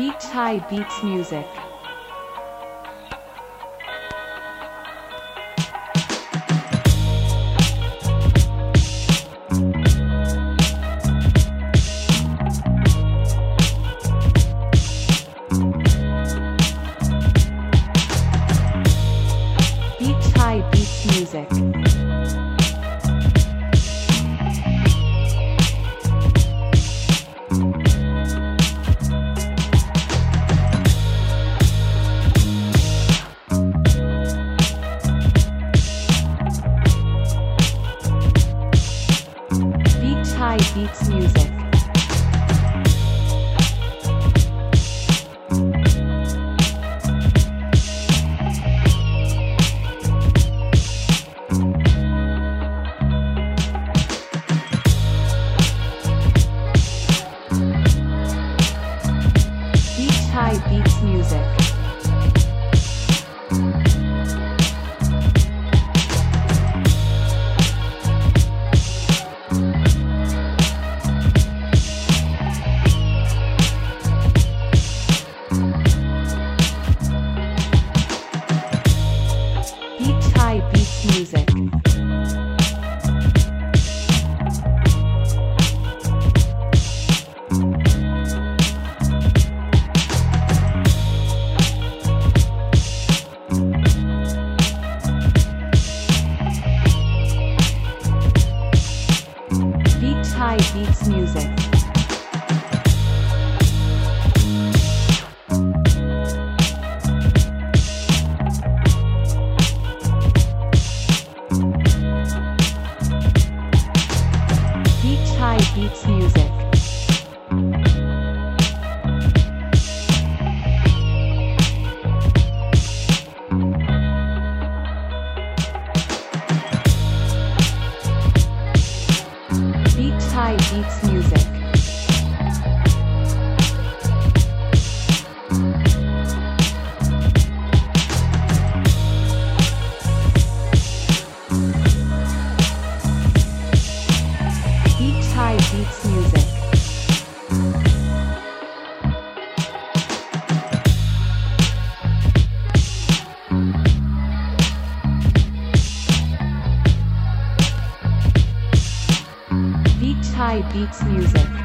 Beach High Beats Music. Beach High Beats Music. Beach High Beats Music. Beach High Beats Music. Beach High Beats Music. Beach High Beats Music. Beach High Beats Music. Beach High Beats Music. Beach High Beats Music. Beach High Beats Music.